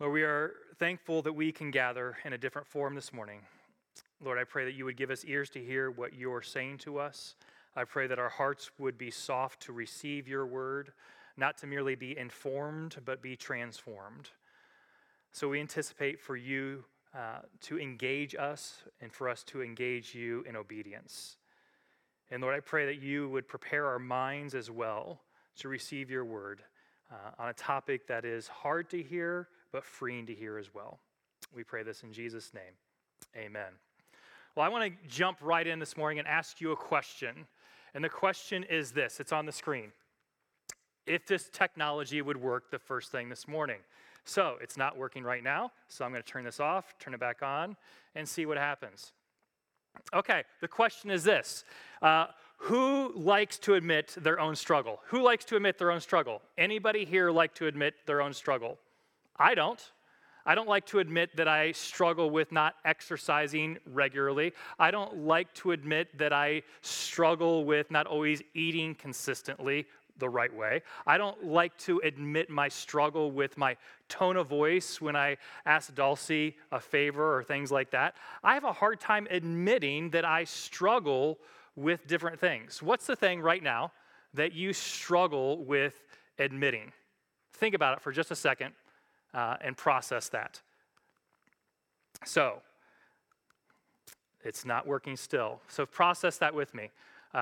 Lord, we are thankful that we can gather in a different form this morning. Lord, I pray that you would give us ears to hear what you're saying to us. I pray that our hearts would be soft to receive your word, not to merely be informed, but be transformed. So we anticipate for you to engage us and for us to engage you in obedience. And Lord, I pray that you would prepare our minds as well to receive your word on a topic that is hard to hear, but freeing to hear as well. We pray this in Jesus' name. Amen. Well, I want to jump right in this morning and ask you a question. And the question is this. It's on the screen. If this technology would work the first thing this morning. So it's not working right now, so I'm going to turn this off, turn it back on, and see what happens. Okay, the question is this. Who likes to admit their own struggle? Who likes to admit their own struggle? Anybody here like to admit their own struggle? I don't. I don't like to admit that I struggle with not exercising regularly. I don't like to admit that I struggle with not always eating consistently the right way. I don't like to admit my struggle with my tone of voice when I ask Dulcie a favor or things like that. I have a hard time admitting that I struggle with different things. What's the thing right now that you struggle with admitting? Think about it for just a second and process that. So, it's not working still. So process that with me.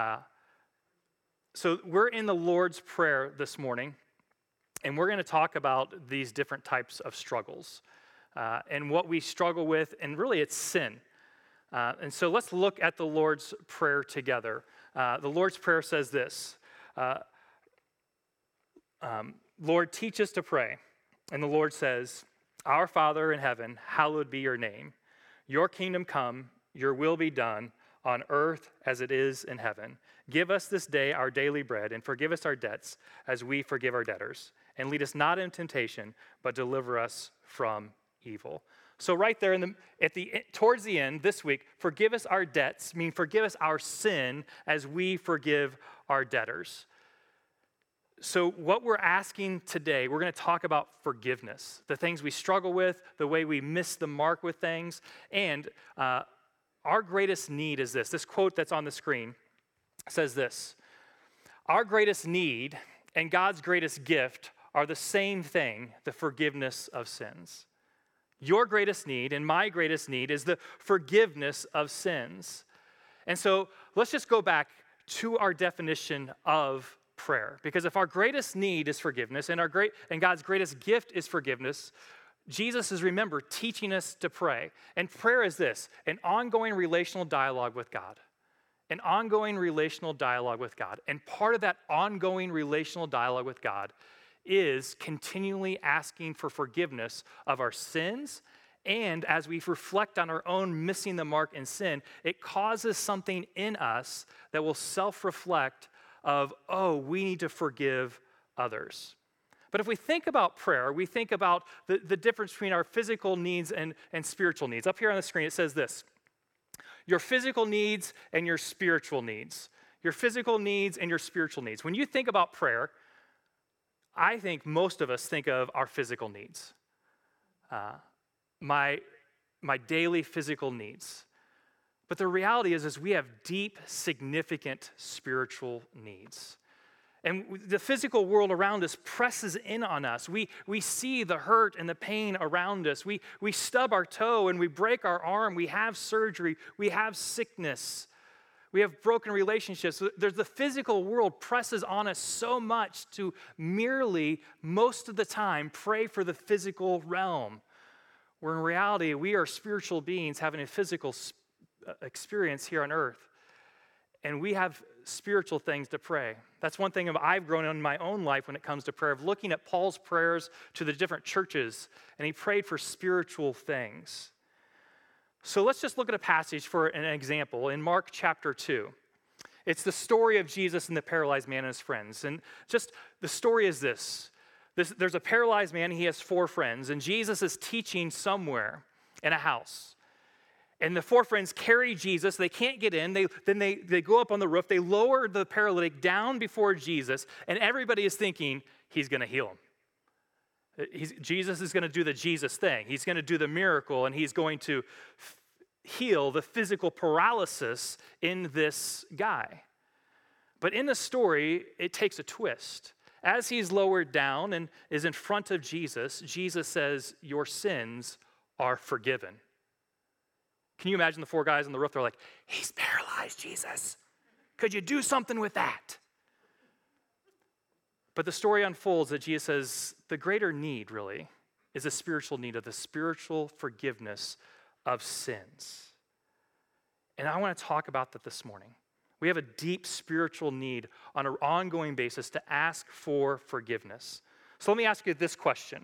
So we're in the Lord's Prayer this morning, and we're going to talk about these different types of struggles and what we struggle with, and really it's sin. And so let's look at the Lord's Prayer together. The Lord's Prayer says this, Lord, teach us to pray. And the Lord says, Our Father in heaven, hallowed be your name. Your kingdom come, your will be done on earth as it is in heaven. Give us this day our daily bread, and forgive us our debts as we forgive our debtors. And lead us not into temptation, but deliver us from evil. So right there towards the end this week, forgive us our debts, mean forgive us our sin as we forgive our debtors. So what we're asking today, we're going to talk about forgiveness, the things we struggle with, the way we miss the mark with things, and our greatest need is this. This quote that's on the screen says this, our greatest need and God's greatest gift are the same thing, the forgiveness of sins. Your greatest need and my greatest need is the forgiveness of sins. And so let's just go back to our definition of prayer. Because if our greatest need is forgiveness and God's greatest gift is forgiveness, Jesus is, remember, teaching us to pray. And prayer is this, an ongoing relational dialogue with God. An ongoing relational dialogue with God. And part of that ongoing relational dialogue with God is continually asking for forgiveness of our sins. And as we reflect on our own missing the mark in sin, it causes something in us that will self-reflect of, we need to forgive others. But if we think about prayer, we think about the difference between our physical needs and spiritual needs. Up here on the screen, it says this, your physical needs and your spiritual needs. Your physical needs and your spiritual needs. When you think about prayer, I think most of us think of our physical needs. My daily physical needs. But the reality is we have deep, significant spiritual needs. And the physical world around us presses in on us. We see the hurt and the pain around us. We stub our toe and we break our arm. We have surgery. We have sickness. We have broken relationships. There's the physical world presses on us so much to merely, most of the time, pray for the physical realm. Where in reality, we are spiritual beings having a physical experience here on earth. And we have spiritual things to pray. That's one thing I've grown in my own life when it comes to prayer, of looking at Paul's prayers to the different churches, and he prayed for spiritual things. So let's just look at a passage for an example in Mark chapter 2. It's the story of Jesus and the paralyzed man and his friends. And just the story is this. There's a paralyzed man, he has 4 friends, and Jesus is teaching somewhere in a house. And the 4 friends carry Jesus. They can't get in. They go up on the roof. They lower the paralytic down before Jesus, and everybody is thinking he's going to heal him. Jesus is going to do the Jesus thing. He's going to do the miracle, and he's going to heal the physical paralysis in this guy. But in the story, it takes a twist. As he's lowered down and is in front of Jesus, Jesus says, your sins are forgiven. Can you imagine the four guys on the roof? They're like, he's paralyzed, Jesus. Could you do something with that? But the story unfolds that Jesus says the greater need, really, is a spiritual need of the spiritual forgiveness of sins. And I want to talk about that this morning. We have a deep spiritual need on an ongoing basis to ask for forgiveness. So let me ask you this question.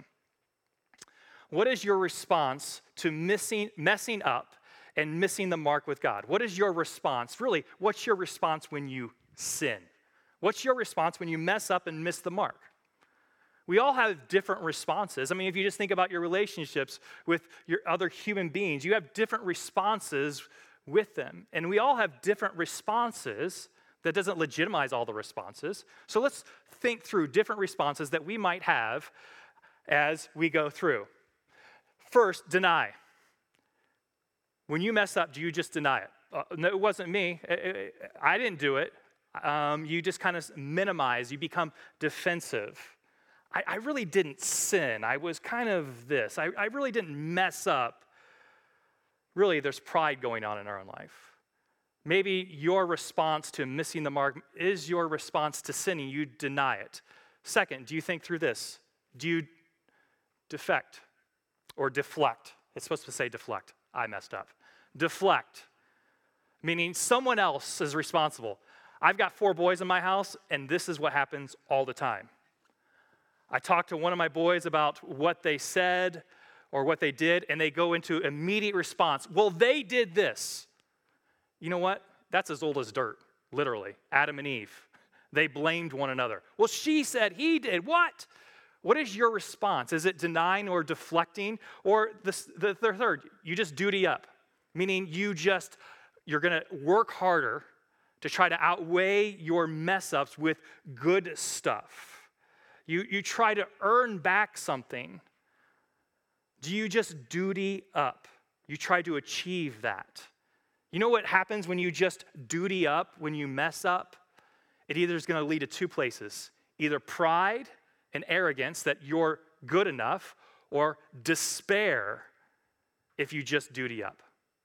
What is your response to messing up and missing the mark with God? What is your response? Really, what's your response when you sin? What's your response when you mess up and miss the mark? We all have different responses. I mean, if you just think about your relationships with your other human beings, you have different responses with them. And we all have different responses. That doesn't legitimize all the responses. So let's think through different responses that we might have as we go through. First, deny. When you mess up, do you just deny it? No, it wasn't me. I didn't do it. You just kind of minimize. You become defensive. I really didn't sin. I was kind of this. I really didn't mess up. Really, there's pride going on in our own life. Maybe your response to missing the mark is your response to sinning. You deny it. Second, do you think through this? Do you defect or deflect? It's supposed to say deflect. I messed up. Deflect, meaning someone else is responsible. I've got 4 boys in my house, and this is what happens all the time. I talked to one of my boys about what they said or what they did, and they go into immediate response. Well, they did this. You know what? That's as old as dirt, literally. Adam and Eve. They blamed one another. Well, she said he did. What? What is your response? Is it denying or deflecting? Or the third, you just duty up, meaning you're going to work harder to try to outweigh your mess-ups with good stuff. You try to earn back something. Do you just duty up? You try to achieve that. You know what happens when you just duty up, when you mess up? It either is going to lead to 2 places. Either pride and arrogance that you're good enough, or despair if you just duty up.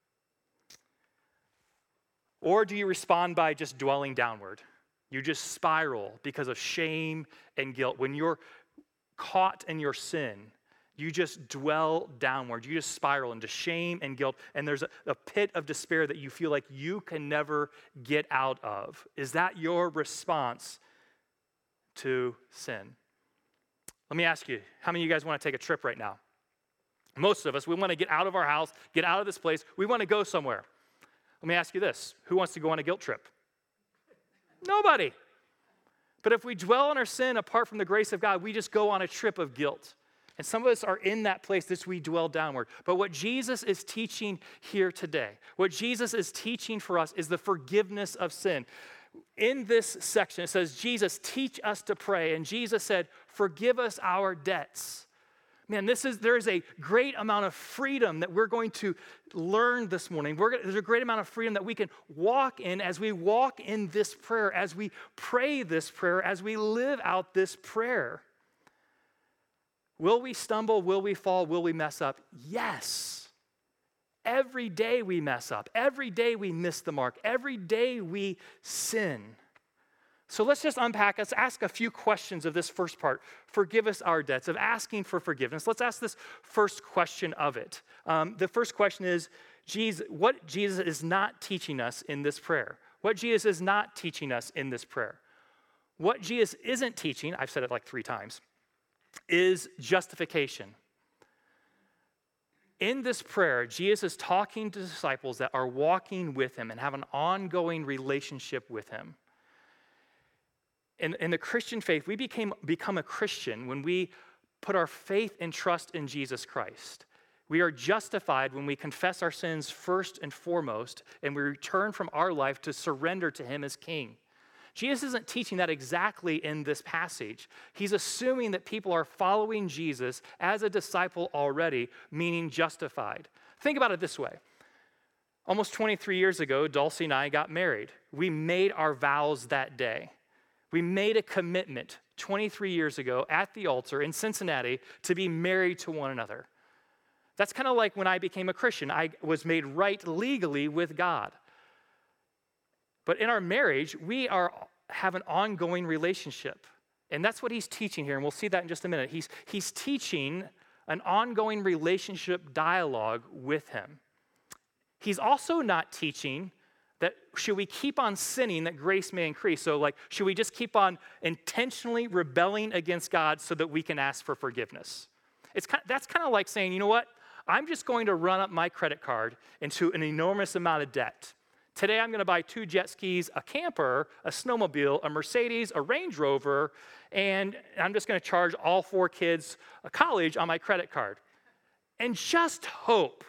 Or do you respond by just dwelling downward? You just spiral because of shame and guilt. When you're caught in your sin, you just dwell downward. You just spiral into shame and guilt, and there's a pit of despair that you feel like you can never get out of. Is that your response to sin? Let me ask you, how many of you guys want to take a trip right now? Most of us, we want to get out of our house, get out of this place. We want to go somewhere. Let me ask you this. Who wants to go on a guilt trip? Nobody. But if we dwell on our sin apart from the grace of God, we just go on a trip of guilt. And some of us are in that place that we dwell downward. But what Jesus is teaching here today, what Jesus is teaching for us is the forgiveness of sin. In this section, it says, Jesus, teach us to pray. And Jesus said, forgive us our debts. Man, there is a great amount of freedom that we're going to learn this morning. There's a great amount of freedom that we can walk in as we walk in this prayer, as we pray this prayer, as we live out this prayer. Will we stumble? Will we fall? Will we mess up? Yes. Every day we mess up. Every day we miss the mark. Every day we sin. So let's just unpack. Let's ask a few questions of this first part. Forgive us our debts, of asking for forgiveness. Let's ask this first question of it. The first question is, what Jesus is not teaching us in this prayer? What Jesus is not teaching us in this prayer? What Jesus isn't teaching, I've said it like 3 times, is justification. In this prayer, Jesus is talking to disciples that are walking with him and have an ongoing relationship with him. In the Christian faith, we become a Christian when we put our faith and trust in Jesus Christ. We are justified when we confess our sins first and foremost, and we return from our life to surrender to him as King. Jesus isn't teaching that exactly in this passage. He's assuming that people are following Jesus as a disciple already, meaning justified. Think about it this way. Almost 23 years ago, Dulcie and I got married. We made our vows that day. We made a commitment 23 years ago at the altar in Cincinnati to be married to one another. That's kind of like when I became a Christian. I was made right legally with God. But in our marriage, we have an ongoing relationship. And that's what he's teaching here, and we'll see that in just a minute. He's teaching an ongoing relationship dialogue with him. He's also not teaching that should we keep on sinning that grace may increase. So should we just keep on intentionally rebelling against God so that we can ask for forgiveness? That's kind of like saying, you know what? I'm just going to run up my credit card into an enormous amount of debt. Today I'm going to buy 2 jet skis, a camper, a snowmobile, a Mercedes, a Range Rover, and I'm just going to charge all 4 kids a college on my credit card. And just hope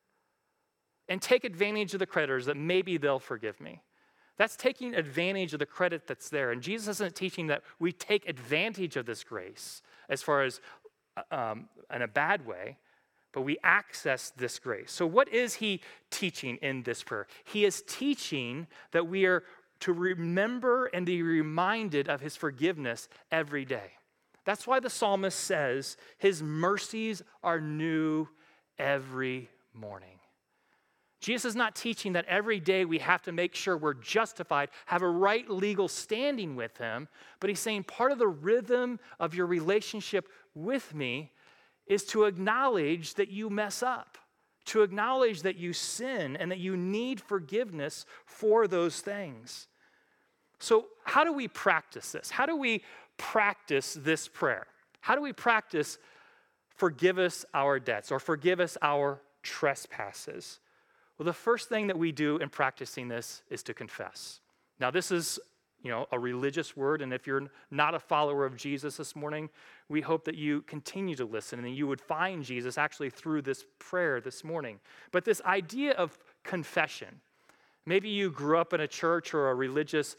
and take advantage of the creditors that maybe they'll forgive me. That's taking advantage of the credit that's there. And Jesus isn't teaching that we take advantage of this grace as far as in a bad way, but we access this grace. So what is he teaching in this prayer? He is teaching that we are to remember and be reminded of his forgiveness every day. That's why the psalmist says his mercies are new every morning. Jesus is not teaching that every day we have to make sure we're justified, have a right legal standing with him, but he's saying part of the rhythm of your relationship with me is to acknowledge that you mess up, to acknowledge that you sin and that you need forgiveness for those things. So how do we practice this? How do we practice this prayer? How do we practice forgive us our debts or forgive us our trespasses? Well, the first thing that we do in practicing this is to confess. Now, this is, a religious word, and if you're not a follower of Jesus this morning, we hope that you continue to listen and that you would find Jesus actually through this prayer this morning. But this idea of confession, maybe you grew up in a church or a religious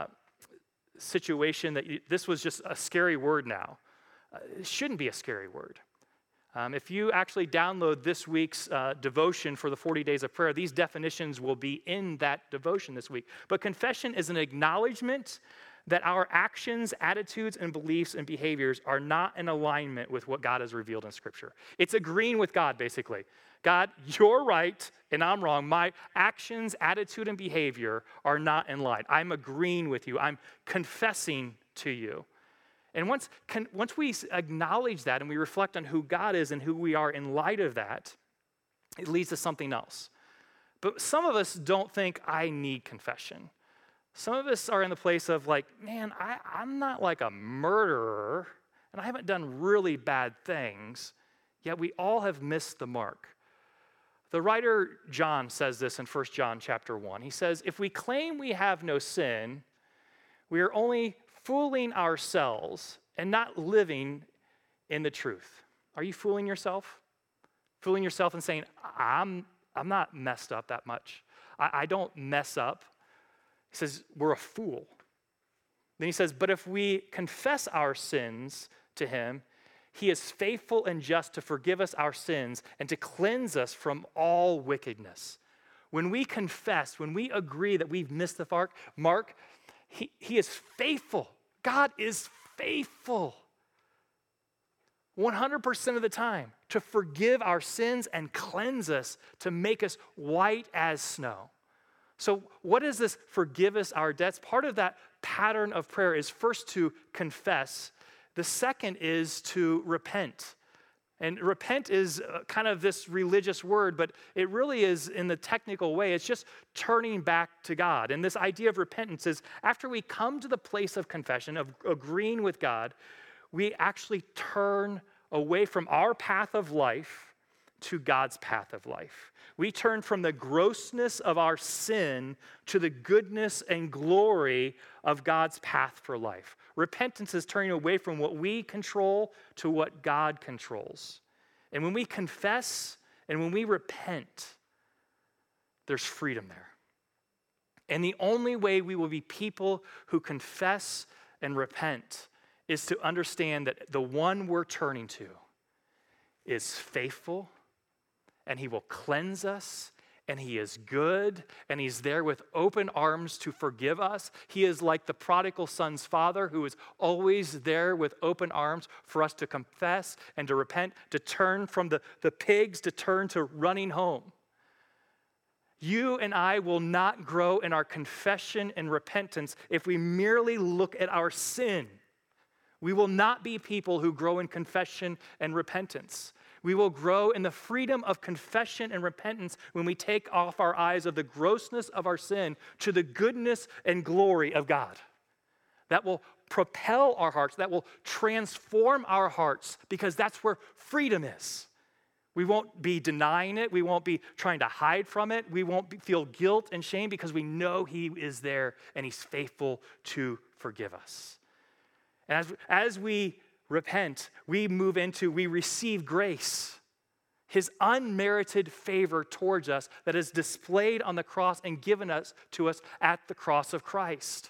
situation that this was just a scary word now. It shouldn't be a scary word. If you actually download this week's devotion for the 40 days of prayer, these definitions will be in that devotion this week. But confession is an acknowledgement that our actions, attitudes, and beliefs and behaviors are not in alignment with what God has revealed in Scripture. It's agreeing with God, basically. God, you're right and I'm wrong. My actions, attitude, and behavior are not in line. I'm agreeing with you. I'm confessing to you. And once we acknowledge that and we reflect on who God is and who we are in light of that, it leads to something else. But some of us don't think I need confession. Some of us are in the place of I'm not like a murderer and I haven't done really bad things, yet we all have missed the mark. The writer John says this in 1 John chapter 1. He says, if we claim we have no sin, we are only fooling ourselves and not living in the truth. Are you fooling yourself? Fooling yourself and saying, I'm not messed up that much. I don't mess up. He says, we're a fool. Then he says, but if we confess our sins to him, he is faithful and just to forgive us our sins and to cleanse us from all wickedness. When we confess, when we agree that we've missed the mark, he is faithful. God is faithful 100% of the time to forgive our sins and cleanse us, to make us white as snow. So what is this forgive us our debts? Part of that pattern of prayer is first to confess. The second is to repent. And repent is kind of this religious word, but it really is in the technical way. It's just turning back to God. And this idea of repentance is after we come to the place of confession, of agreeing with God, we actually turn away from our path of life to God's path of life. We turn from the grossness of our sin to the goodness and glory of God's path for life. Repentance is turning away from what we control to what God controls. And when we confess and when we repent, there's freedom there. And the only way we will be people who confess and repent is to understand that the one we're turning to is faithful, and he will cleanse us, and he is good, and he's there with open arms to forgive us. He is like the prodigal son's father who is always there with open arms for us to confess and to repent, to turn from the pigs, to turn to running home. You and I will not grow in our confession and repentance if we merely look at our sin. We will not be people who grow in confession and repentance. We will grow in the freedom of confession and repentance when we take off our eyes of the grossness of our sin to the goodness and glory of God. That will propel our hearts, that will transform our hearts, because that's where freedom is. We won't be denying it. We won't be trying to hide from it. We won't feel guilt and shame because we know he is there and he's faithful to forgive us. And as we repent, we receive grace, his unmerited favor towards us that is displayed on the cross and given to us at the cross of Christ.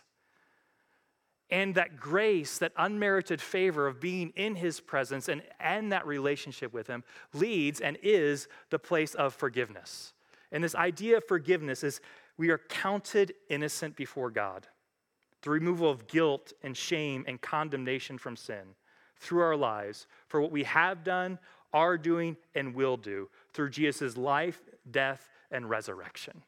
And that grace, that unmerited favor of being in his presence and that relationship with him leads and is the place of forgiveness. And this idea of forgiveness is we are counted innocent before God. The removal of guilt and shame and condemnation from sin through our lives for what we have done, are doing, and will do through Jesus' life, death, and resurrection.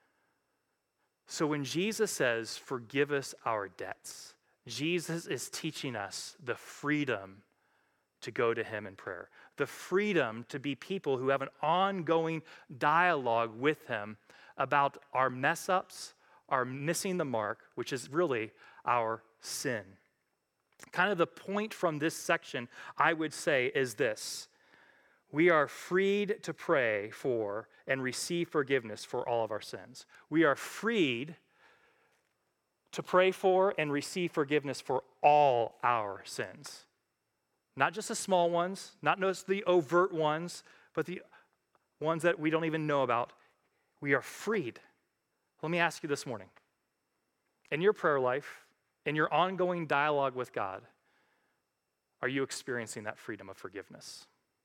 So when Jesus says, forgive us our debts, Jesus is teaching us the freedom to go to him in prayer, the freedom to be people who have an ongoing dialogue with him about our mess-ups, our missing the mark, which is really our sin. Kind of the point from this section, I would say, is this. We are freed to pray for and receive forgiveness for all of our sins. We are freed to pray for and receive forgiveness for all our sins. Not just the small ones, not just the overt ones, but the ones that we don't even know about. We are freed. Let me ask you this morning. In your prayer life, in your ongoing dialogue with God, are you experiencing that freedom of forgiveness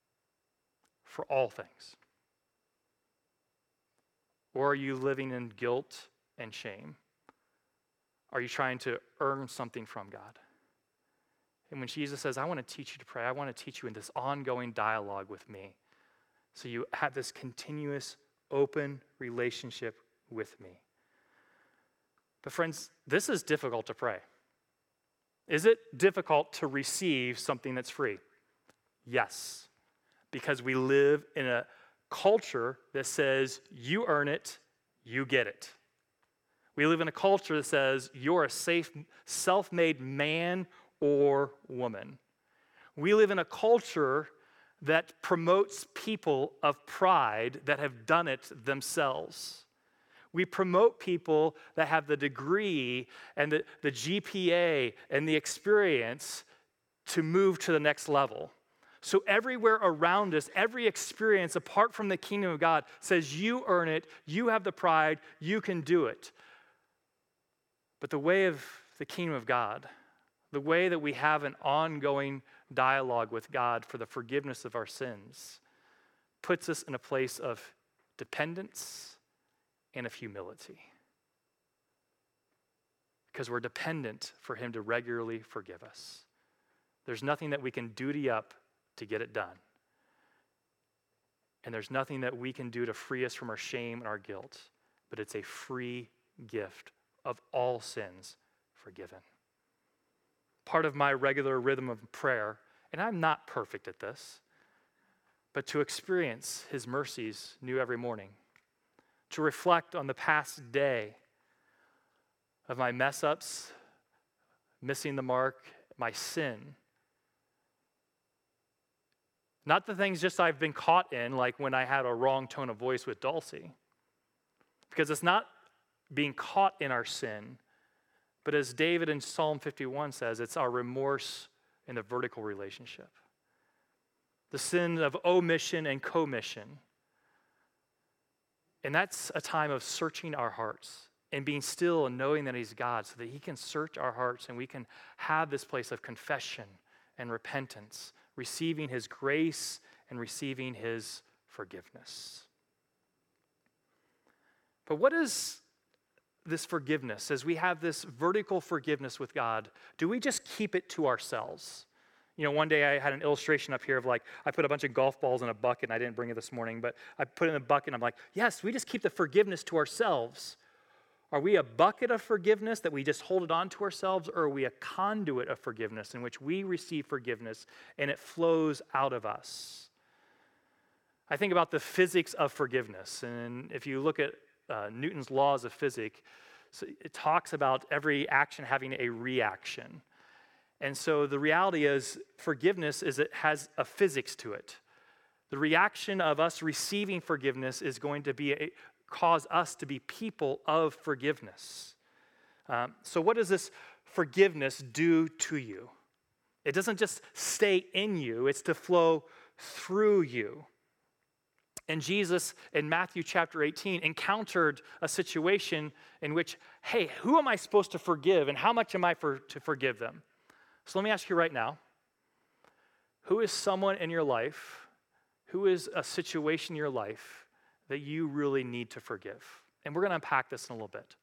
for all things? Or are you living in guilt and shame? Are you trying to earn something from God? And when Jesus says, I want to teach you to pray, I want to teach you in this ongoing dialogue with me, so you have this continuous, open relationship with me. But friends, this is difficult to pray. Is it difficult to receive something that's free? Yes, because we live in a culture that says you earn it, you get it. We live in a culture that says you're a safe, self-made man or woman. We live in a culture that promotes people of pride that have done it themselves. We promote people that have the degree and the GPA and the experience to move to the next level. So everywhere around us, every experience apart from the kingdom of God says you earn it, you have the pride, you can do it. But the way of the kingdom of God, the way that we have an ongoing dialogue with God for the forgiveness of our sins, puts us in a place of dependence and of humility. Because we're dependent for him to regularly forgive us. There's nothing that we can duty up to get it done. And there's nothing that we can do to free us from our shame and our guilt. But it's a free gift of all sins forgiven. Part of my regular rhythm of prayer, and I'm not perfect at this, but to experience his mercies new every morning, to reflect on the past day of my mess-ups, missing the mark, my sin. Not the things just I've been caught in, like when I had a wrong tone of voice with Dulcie. Because it's not being caught in our sin, but as David in Psalm 51 says, it's our remorse in the vertical relationship. The sin of omission and commission. And that's a time of searching our hearts and being still and knowing that he's God so that he can search our hearts and we can have this place of confession and repentance, receiving his grace and receiving his forgiveness. But what is this forgiveness? As we have this vertical forgiveness with God, do we just keep it to ourselves? You know, one day I had an illustration up here of like, I put a bunch of golf balls in a bucket, and I didn't bring it this morning, but I put it in a bucket, and I'm like, yes, we just keep the forgiveness to ourselves. Are we a bucket of forgiveness that we just hold it on to ourselves, or are we a conduit of forgiveness in which we receive forgiveness and it flows out of us? I think about the physics of forgiveness, and if you look at Newton's laws of physics, it talks about every action having a reaction. And so the reality is forgiveness is it has a physics to it. The reaction of us receiving forgiveness is going to cause us to be people of forgiveness. So what does this forgiveness do to you? It doesn't just stay in you, it's to flow through you. And Jesus, in Matthew chapter 18, encountered a situation in which, hey, who am I supposed to forgive and how much am I to forgive them? So let me ask you right now, who is someone in your life, who is a situation in your life that you really need to forgive? And we're going to unpack this in a little bit.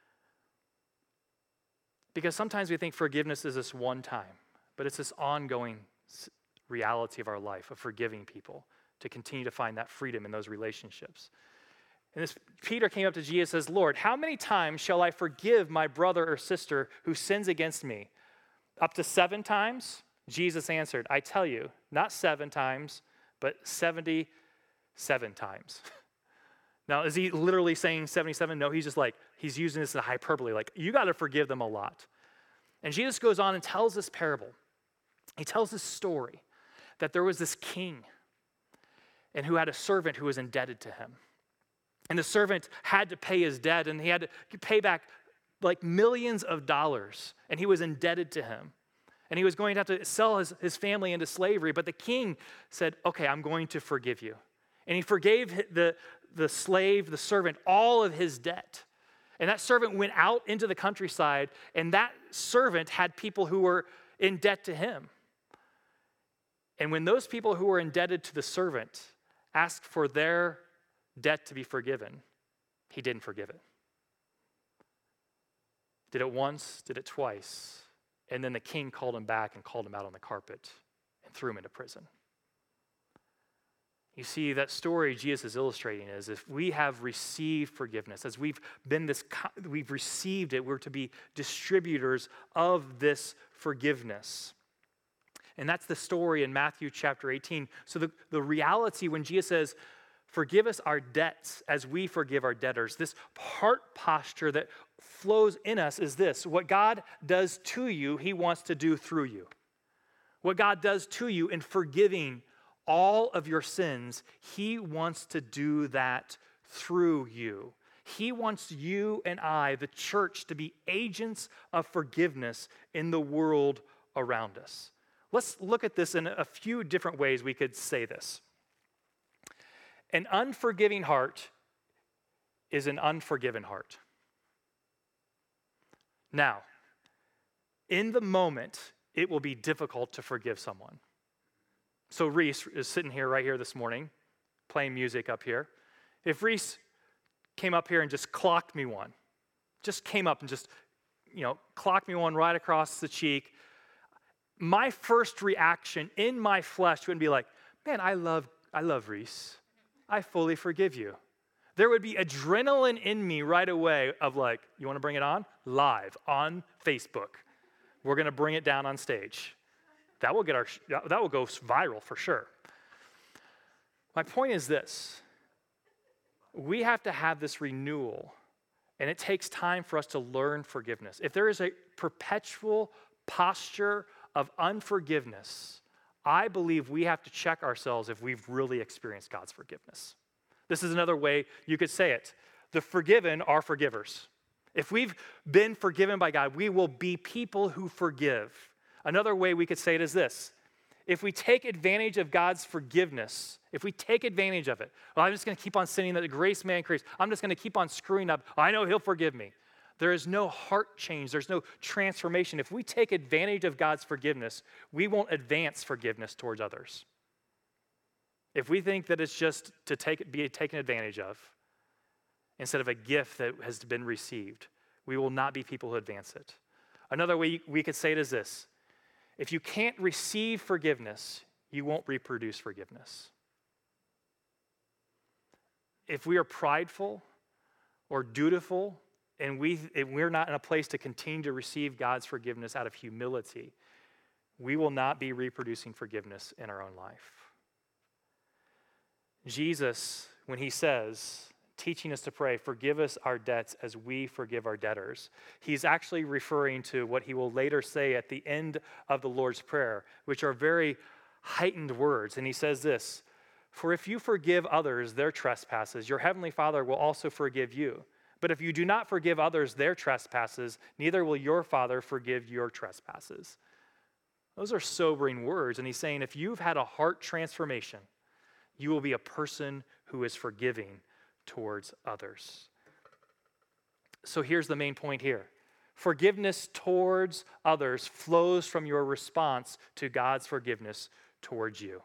Because sometimes we think forgiveness is this one time, but it's this ongoing reality of our life of forgiving people to continue to find that freedom in those relationships. And Peter came up to Jesus and says, Lord, how many times shall I forgive my brother or sister who sins against me? Up to 7 times? Jesus answered, I tell you, not 7 times, but 77 times. Now, is he literally saying 77? No, he's using this as a hyperbole. Like, you got to forgive them a lot. And Jesus goes on and tells this parable. He tells this story that there was this king and who had a servant who was indebted to him. And the servant had to pay his debt, and he had to pay back like millions of dollars, and he was indebted to him. And he was going to have to sell his family into slavery, but the king said, okay, I'm going to forgive you. And he forgave the slave, the servant, all of his debt. And that servant went out into the countryside, and that servant had people who were in debt to him. And when those people who were indebted to the servant asked for their debt to be forgiven, he didn't forgive it. Did it once, did it twice, and then the king called him back and called him out on the carpet and threw him into prison. You see, that story Jesus is illustrating is if we have received forgiveness, as we've received it, we're to be distributors of this forgiveness. And that's the story in Matthew chapter 18. So the reality when Jesus says, forgive us our debts as we forgive our debtors, this heart posture that flows in us is this. What God does to you, he wants to do through you. What God does to you in forgiving all of your sins, he wants to do that through you. He wants you and I, the church, to be agents of forgiveness in the world around us. Let's look at this in a few different ways we could say this. An unforgiving heart is an unforgiven heart. Now, in the moment, it will be difficult to forgive someone. So Reese is sitting here right here this morning, playing music up here. If Reese came up here and just clocked me one, just came up and just, clocked me one right across the cheek, my first reaction in my flesh would be like, man, I love Reese. I fully forgive you. There would be adrenaline in me right away of like, you want to bring it on? Live on Facebook. We're going to bring it down on stage. That will go viral for sure. My point is this. We have to have this renewal, and it takes time for us to learn forgiveness. If there is a perpetual posture of unforgiveness, I believe we have to check ourselves if we've really experienced God's forgiveness. This is another way you could say it. The forgiven are forgivers. If we've been forgiven by God, we will be people who forgive. Another way we could say it is this. If we take advantage of God's forgiveness, if we take advantage of it, well, I'm just going to keep on sinning that the grace man creates. I'm just going to keep on screwing up. I know he'll forgive me. There is no heart change. There's no transformation. If we take advantage of God's forgiveness, we won't advance forgiveness towards others. If we think that it's just to be taken advantage of instead of a gift that has been received, we will not be people who advance it. Another way we could say it is this: if you can't receive forgiveness, you won't reproduce forgiveness. If we are prideful or dutiful and we're not in a place to continue to receive God's forgiveness out of humility, we will not be reproducing forgiveness in our own life. Jesus, when he says, teaching us to pray, forgive us our debts as we forgive our debtors, he's actually referring to what he will later say at the end of the Lord's Prayer, which are very heightened words. And he says this: for if you forgive others their trespasses, your heavenly Father will also forgive you. But if you do not forgive others their trespasses, neither will your Father forgive your trespasses. Those are sobering words. And he's saying if you've had a heart transformation, you will be a person who is forgiving towards others. So here's the main point here. Forgiveness towards others flows from your response to God's forgiveness towards you.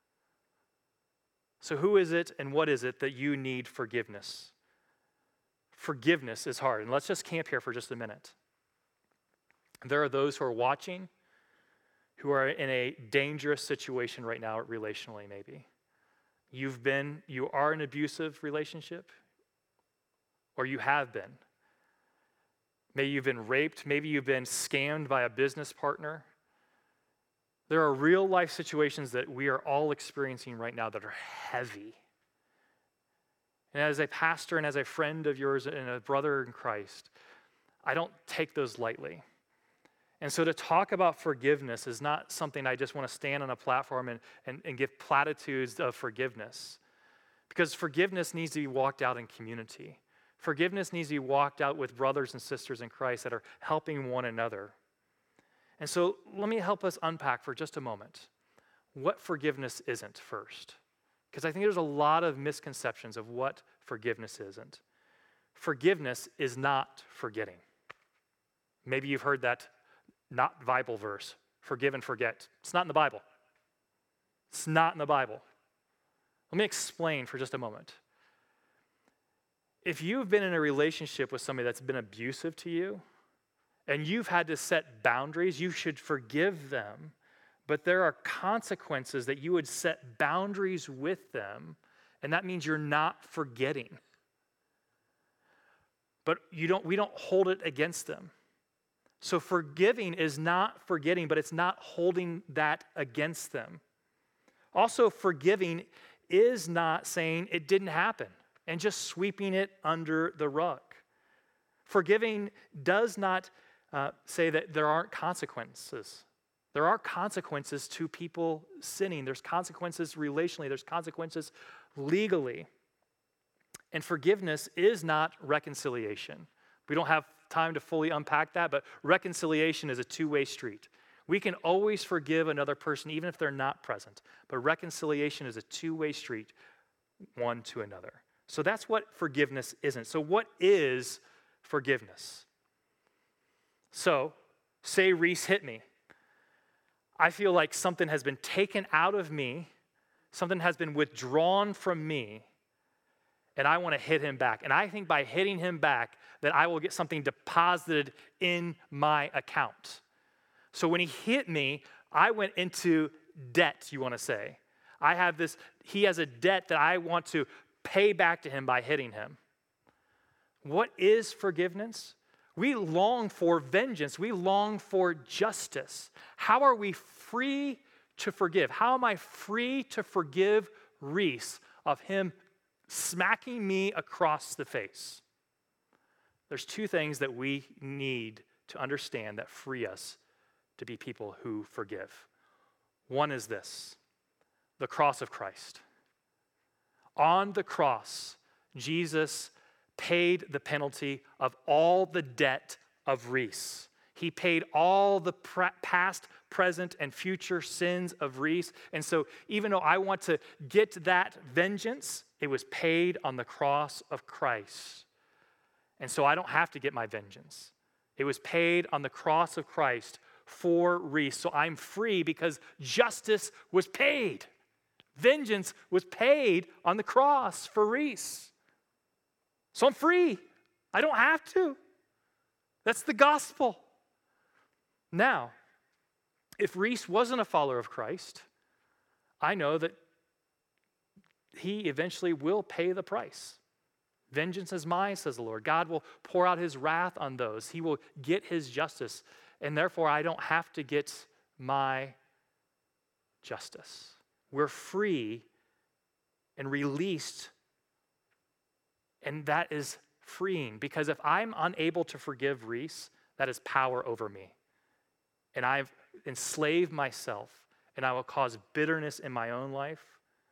So who is it and what is it that you need forgiveness? Forgiveness is hard. And let's just camp here for just a minute. There are those who are watching who are in a dangerous situation right now, relationally maybe. You are in an abusive relationship, or you have been. Maybe you've been raped. Maybe you've been scammed by a business partner. There are real life situations that we are all experiencing right now that are heavy. And as a pastor and as a friend of yours and a brother in Christ, I don't take those lightly. And so to talk about forgiveness is not something I just want to stand on a platform and give platitudes of forgiveness. Because forgiveness needs to be walked out in community. Forgiveness needs to be walked out with brothers and sisters in Christ that are helping one another. And so let me help us unpack for just a moment what forgiveness isn't first. Because I think there's a lot of misconceptions of what forgiveness isn't. Forgiveness is not forgetting. Maybe you've heard that not Bible verse, forgive and forget. It's not in the Bible. It's not in the Bible. Let me explain for just a moment. If you've been in a relationship with somebody that's been abusive to you, and you've had to set boundaries, you should forgive them, but there are consequences that you would set boundaries with them, and that means you're not forgetting. But we don't hold it against them. So forgiving is not forgetting, but it's not holding that against them. Also, forgiving is not saying it didn't happen and just sweeping it under the rug. Forgiving does not say that there aren't consequences. There are consequences to people sinning. There's consequences relationally. There's consequences legally. And forgiveness is not reconciliation. We don't have time to fully unpack that, but reconciliation is a two-way street. We can always forgive another person even if they're not present, but reconciliation is a two-way street, one to another. So that's what forgiveness isn't. So what is forgiveness? So, say Reese hit me. I feel like something has been taken out of me, something has been withdrawn from me, and I want to hit him back. And I think by hitting him back that I will get something deposited in my account. So when he hit me, I went into debt, you want to say. He has a debt that I want to pay back to him by hitting him. What is forgiveness? We long for vengeance. We long for justice. How are we free to forgive? How am I free to forgive Reese of him smacking me across the face? There's two things that we need to understand that free us to be people who forgive. One is this: the cross of Christ. On the cross, Jesus paid the penalty of all the debt of Reese. He paid all the past, present, and future sins of Reese. And so even though I want to get that vengeance, it was paid on the cross of Christ. And so I don't have to get my vengeance. It was paid on the cross of Christ for Reese. So I'm free because justice was paid. Vengeance was paid on the cross for Reese. So I'm free. I don't have to. That's the gospel. Now, if Reese wasn't a follower of Christ, I know that he eventually will pay the price. Vengeance is mine, says the Lord. God will pour out his wrath on those. He will get his justice. And therefore, I don't have to get my justice. We're free and released. And that is freeing. Because if I'm unable to forgive Reese, that is power over me. And I've enslaved myself. And I will cause bitterness in my own life.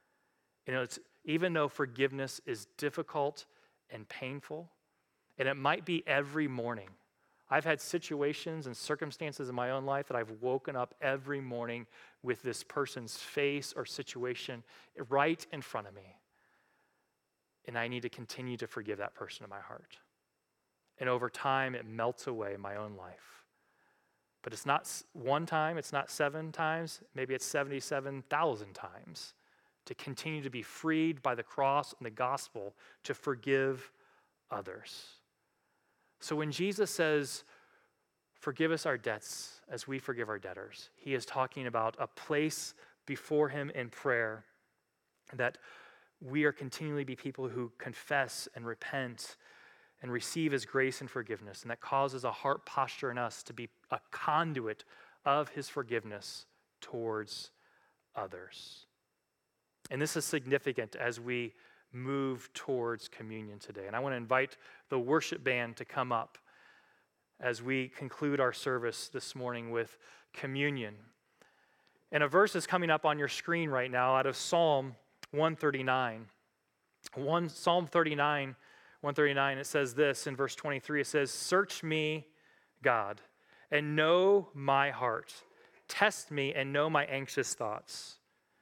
Even though forgiveness is difficult and painful, and it might be every morning. I've had situations and circumstances in my own life that I've woken up every morning with this person's face or situation right in front of me. And I need to continue to forgive that person in my heart. And over time, it melts away in my own life. But it's not one time, it's not 7 times, maybe it's 77,000 times. To continue to be freed by the cross and the gospel to forgive others. So when Jesus says, forgive us our debts as we forgive our debtors, he is talking about a place before him in prayer that we are continually be people who confess and repent and receive his grace and forgiveness, and that causes a heart posture in us to be a conduit of his forgiveness towards others. And this is significant as we move towards communion today. And I want to invite the worship band to come up as we conclude our service this morning with communion. And a verse is coming up on your screen right now out of Psalm 139. Psalm 39, 139, it says this in verse 23. It says, "Search me, God, and know my heart. Test me and know my anxious thoughts."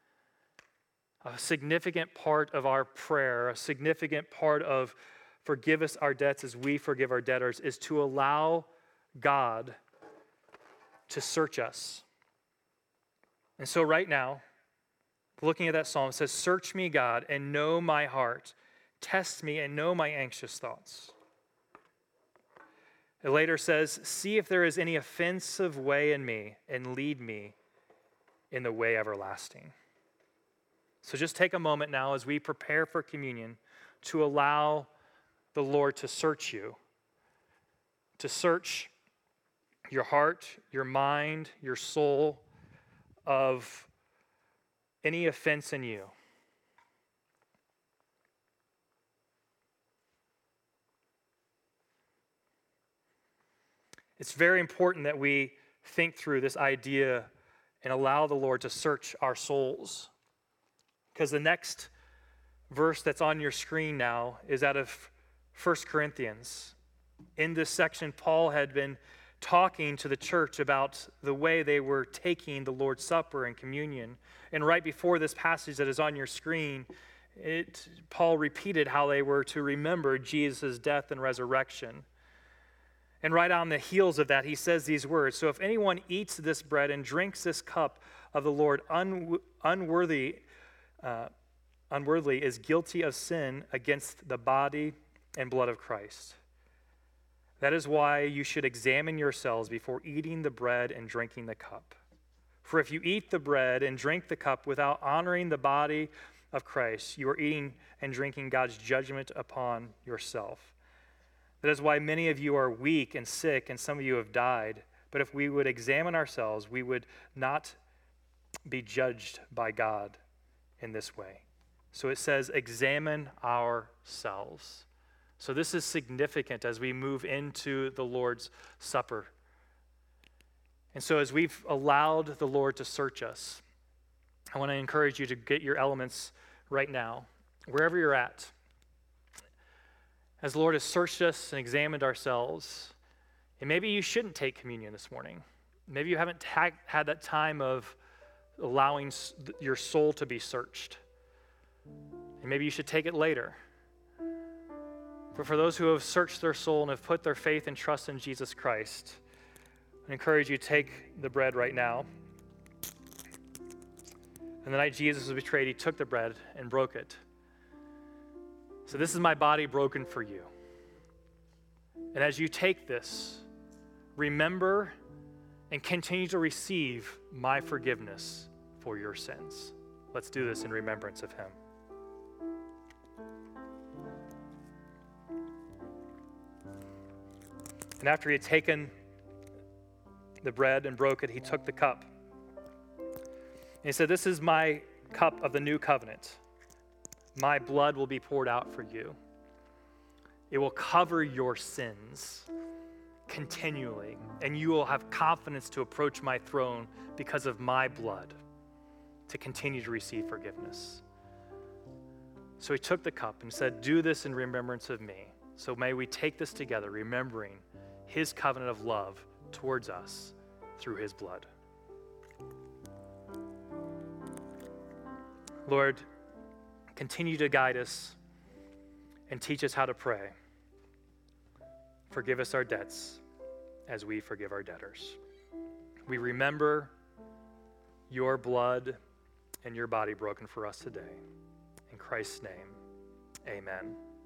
A significant part of our prayer, a significant part of forgive us our debts as we forgive our debtors, is to allow God to search us. And so right now, looking at that psalm, it says, "Search me, God, and know my heart. Test me and know my anxious thoughts." It later says, "See if there is any offensive way in me, and lead me in the way everlasting." So just take a moment now as we prepare for communion to allow the Lord to search you, to search your heart, your mind, your soul of any offense in you. It's very important that we think through this idea and allow the Lord to search our souls. Because the next verse that's on your screen now is out of 1 Corinthians. In this section, Paul had been talking to the church about the way they were taking the Lord's Supper and communion. And right before this passage that is on your screen, Paul repeated how they were to remember Jesus' death and resurrection. And right on the heels of that, he says these words, "So if anyone eats this bread and drinks this cup of the Lord unworthily is guilty of sin against the body and blood of Christ. That is why you should examine yourselves before eating the bread and drinking the cup. For if you eat the bread and drink the cup without honoring the body of Christ, you are eating and drinking God's judgment upon yourself. That is why many of you are weak and sick, and some of you have died. But if we would examine ourselves, we would not be judged by God in this way." So it says, examine ourselves. So this is significant as we move into the Lord's Supper. And so as we've allowed the Lord to search us, I want to encourage you to get your elements right now, wherever you're at. As the Lord has searched us and examined ourselves, and maybe you shouldn't take communion this morning. Maybe you haven't had that time of allowing your soul to be searched. And maybe you should take it later. But for those who have searched their soul and have put their faith and trust in Jesus Christ, I encourage you to take the bread right now. And the night Jesus was betrayed, he took the bread and broke it. So this is my body broken for you. And as you take this, remember and continue to receive my forgiveness for your sins. Let's do this in remembrance of him. And after he had taken the bread and broke it, he took the cup. And he said, "This is my cup of the new covenant. My blood will be poured out for you. It will cover your sins continually, and you will have confidence to approach my throne because of my blood, to continue to receive forgiveness." So he took the cup and said, "Do this in remembrance of me." So may we take this together, remembering his covenant of love towards us through his blood. Lord, continue to guide us and teach us how to pray. Forgive us our debts as we forgive our debtors. We remember your blood and your body broken for us today. In Christ's name, amen.